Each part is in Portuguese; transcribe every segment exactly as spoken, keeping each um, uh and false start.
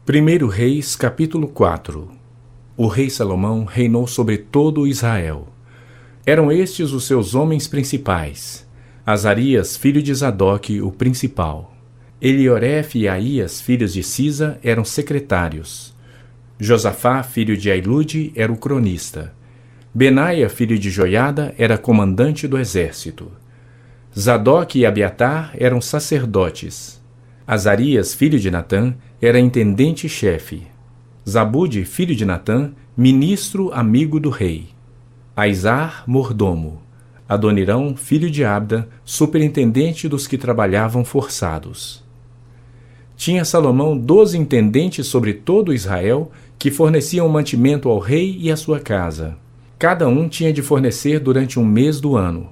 primeiro Reis, capítulo quatro. O rei Salomão reinou sobre todo Israel. Eram estes os seus homens principais: Azarias, filho de Zadoque, o principal. Eliorefe e Aías, filhos de Cisa, eram secretários. Josafá, filho de Ailude, era o cronista. Benaia, filho de Joiada, era comandante do exército. Zadoque e Abiatar eram sacerdotes. Azarias, filho de Natã, era intendente-chefe. Zabude, filho de Natã, ministro amigo do rei. Aizar, mordomo. Adonirão, filho de Abda, superintendente dos que trabalhavam forçados. Tinha Salomão doze intendentes sobre todo Israel, que forneciam mantimento ao rei e à sua casa. Cada um tinha de fornecer durante um mês do ano.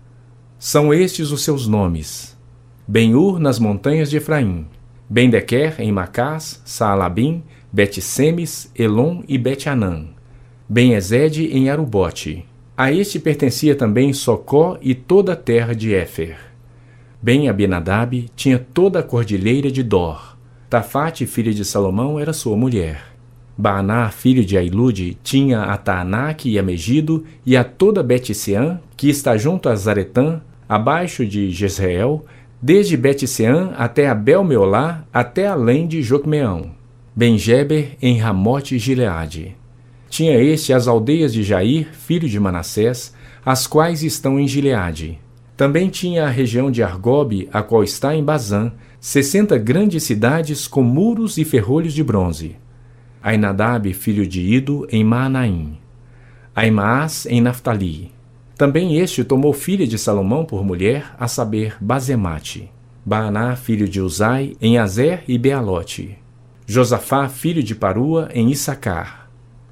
São estes os seus nomes: Ben-Ur nas montanhas de Efraim, Ben-Dequer em Macás, Saalabim, Bet-Semes, Elon e Bet-Anã, Ben-Ezede em Arubote. A este pertencia também Socó e toda a terra de Éfer. Ben-Abinadab tinha toda a cordilheira de Dor. Tafate, filha de Salomão, era sua mulher. Baaná, filho de Ailude, tinha a Taanaque e a Megido e a toda Bet-Seã, que está junto a Zaretã, abaixo de Jezreel, desde Bet-Seã até Abel-Meolá, até além de Jocmeão. Ben-Geber em Ramote Gileade. Tinha este as aldeias de Jair, filho de Manassés, as quais estão em Gileade. Também tinha a região de Argobe, a qual está em Bazã, sessenta grandes cidades com muros e ferrolhos de bronze. Ainadab, filho de Ido, em Maanaim. Aimaas, em Naftali. Também este tomou filha de Salomão por mulher, a saber, Bazemate. Baaná, filho de Uzai, em Azer e Bealote. Josafá, filho de Parua, em Issacar.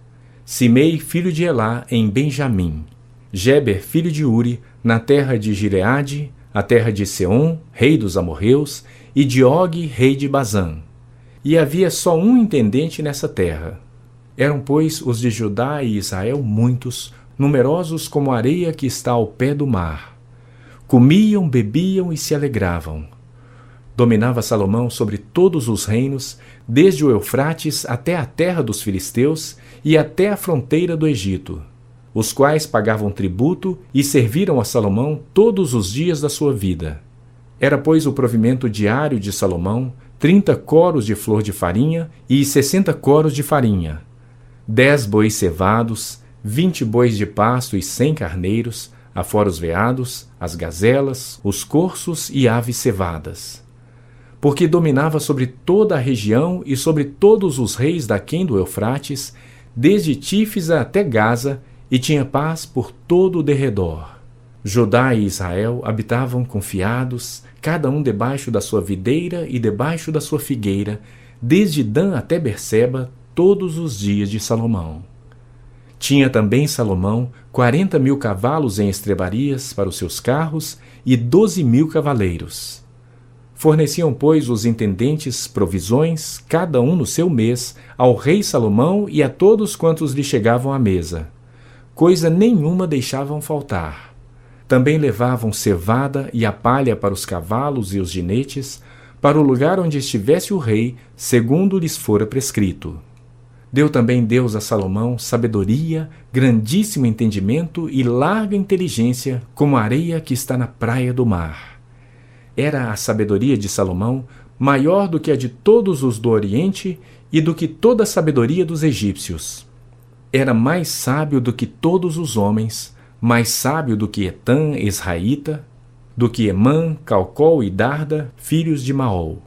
Simei, filho de Elá, em Benjamim. Geber, filho de Uri, na terra de Gileade, a terra de Seom, rei dos amorreus, e de Og, rei de Bazã. E havia só um intendente nessa terra. Eram, pois, os de Judá e Israel muitos, numerosos como a areia que está ao pé do mar. Comiam, bebiam e se alegravam. Dominava Salomão sobre todos os reinos, desde o Eufrates até a terra dos filisteus e até a fronteira do Egito, os quais pagavam tributo e serviram a Salomão todos os dias da sua vida. Era, pois, o provimento diário de Salomão trinta coros de flor de farinha e sessenta coros de farinha, dez bois cevados, vinte bois de pasto e cem carneiros, afora os veados, as gazelas, os corços e aves cevadas. Porque dominava sobre toda a região e sobre todos os reis daquém do Eufrates, desde Tífisa até Gaza, e tinha paz por todo o derredor. Judá e Israel habitavam confiados, cada um debaixo da sua videira e debaixo da sua figueira, desde Dan até Berseba, todos os dias de Salomão. Tinha também Salomão quarenta mil cavalos em estrebarias para os seus carros e doze mil cavaleiros. Forneciam, pois, os intendentes provisões, cada um no seu mês, ao rei Salomão e a todos quantos lhe chegavam à mesa. Coisa nenhuma deixavam faltar. Também levavam cevada e a palha para os cavalos e os jinetes, para o lugar onde estivesse o rei, segundo lhes fora prescrito. Deu também Deus a Salomão sabedoria, grandíssimo entendimento e larga inteligência, como a areia que está na praia do mar. Era a sabedoria de Salomão maior do que a de todos os do Oriente e do que toda a sabedoria dos egípcios. Era mais sábio do que todos os homens, mais sábio do que Etã, Esraíta, do que Emã, Calcol e Darda, filhos de Maol.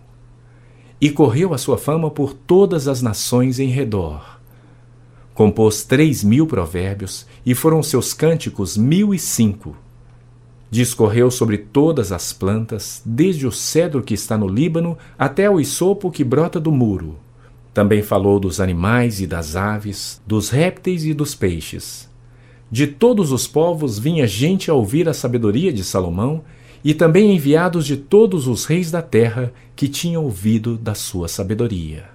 E correu a sua fama por todas as nações em redor. Compôs três mil provérbios, e foram seus cânticos mil e cinco. Discorreu sobre todas as plantas, desde o cedro que está no Líbano até o hisopo que brota do muro. Também falou dos animais e das aves, dos répteis e dos peixes. De todos os povos vinha gente a ouvir a sabedoria de Salomão, e também enviados de todos os reis da terra que tinham ouvido da sua sabedoria.